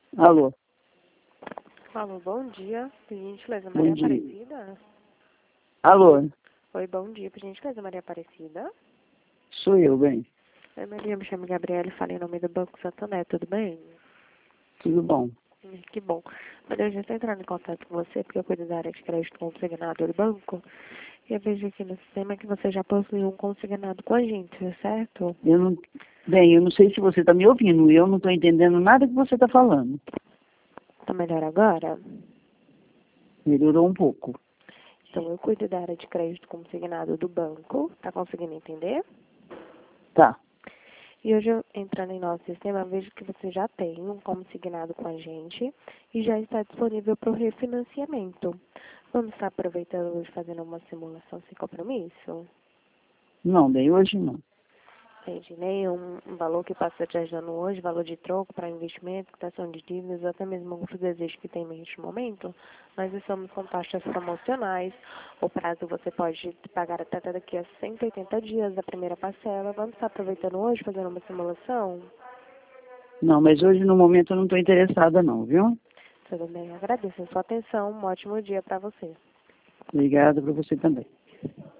Alô, Alô, bom dia. Por gentileza, bom Maria dia. Aparecida? Alô, Oi, bom dia. Por gentileza, Maria Aparecida? sou eu, bem. Oi, Maria, me chamo Gabriela e falei em nome do Banco Santander, tudo bem? Tudo bom? Que bom. Maria, eu já estou entrando em contato com você porque eu cuido da área de crédito consignado do banco e eu vejo aqui no sistema que você já possui um consignado com a gente, certo? Eu não sei se você está me ouvindo. Eu não estou entendendo nada que você está falando. Tá melhor agora? Melhorou um pouco. Então, eu cuido da área de crédito consignado do banco. Tá conseguindo entender? Tá. E hoje, entrando em nosso sistema, vejo que você já tem um consignado com a gente e já está disponível para o refinanciamento. Vamos estar aproveitando hoje fazendo uma simulação sem compromisso? Não, bem, hoje não. Entende? Nenhum valor que passa te ajudando hoje, valor de troco para investimento, quitação de dívidas, até mesmo outro desejo que tem neste momento. Nós estamos com taxas promocionais. O prazo você pode pagar até daqui a 180 dias da primeira parcela. Vamos estar aproveitando hoje, fazendo uma simulação? Não, mas hoje no momento eu não estou interessada não, viu? Tudo bem, agradeço a sua atenção. Um ótimo dia para você. Obrigada para você também.